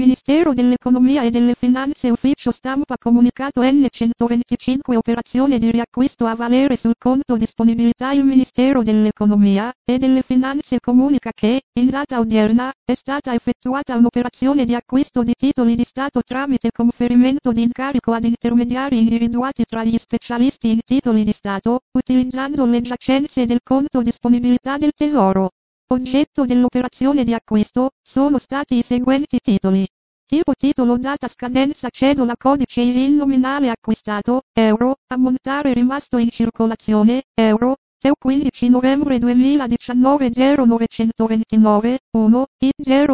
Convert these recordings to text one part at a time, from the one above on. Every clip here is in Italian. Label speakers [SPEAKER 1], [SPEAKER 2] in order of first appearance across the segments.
[SPEAKER 1] Ministero dell'Economia e delle Finanze Ufficio Stampa Comunicato N125 Operazione di riacquisto a valere sul conto disponibilità. Il Ministero dell'Economia e delle Finanze comunica che, in data odierna, è stata effettuata un'operazione di acquisto di titoli di Stato tramite conferimento di incarico ad intermediari individuati tra gli specialisti in titoli di Stato, utilizzando le giacenze del conto disponibilità del Tesoro. Oggetto dell'operazione di acquisto sono stati i seguenti titoli. Tipo titolo, data scadenza, cedola, codice ISIN, nominale acquistato, euro, ammontare rimasto in circolazione, euro, TEU 15 novembre 2019 0929, 1, I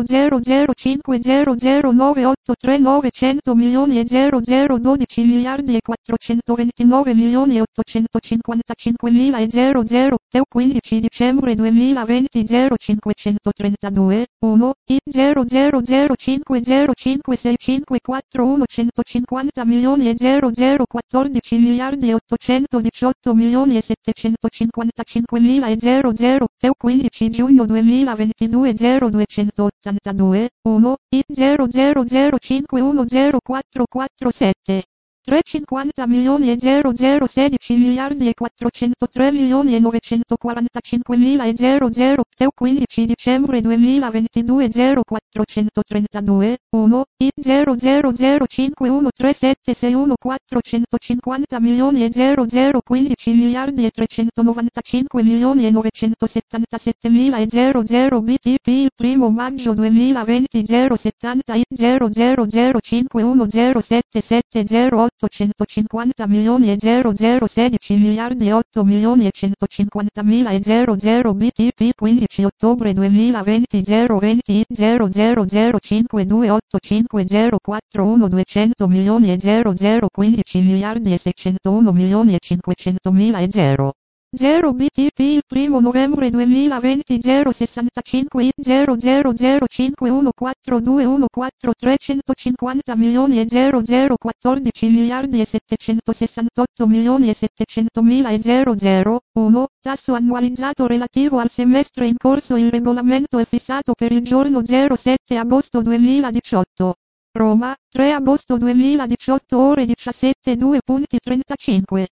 [SPEAKER 1] 0005009839 900 milioni e 0012 miliardi e 429 milioni e 855 mila e 00, TEU 15 dicembre 2020 0532, 1, I 0005005654 150 milioni e 0014 miliardi e 818 milioni e 755 mila e 00, TEU 15 giugno 2022 0282, 1, I 0005104447. 350 milioni e 0016 miliardi e 403 milioni e 945 mila e 00, TEU 15 dicembre 2022 0432, 1, I 0005137614 450 milioni e 0015 miliardi e 395 milioni e 977 mila e 00 BTP il 1 maggio 2020 070 I 0005107708 850 milioni e 0016 miliardi e 8 milioni e 150 mila e 00 BTP 15 ottobre 2020 020 I 0005285041 200 milioni e 0015 miliardi e 601 milioni e 500 mila e 0 BTP il 1 novembre 2020 065 I 00051421 350 milioni e 0014 miliardi e 768 milioni e 700 mila e 1, tasso annualizzato relativo al semestre in corso. Il regolamento è fissato per il giorno 07 agosto 2018. Roma, 3 agosto 2018 ore 17:2.35.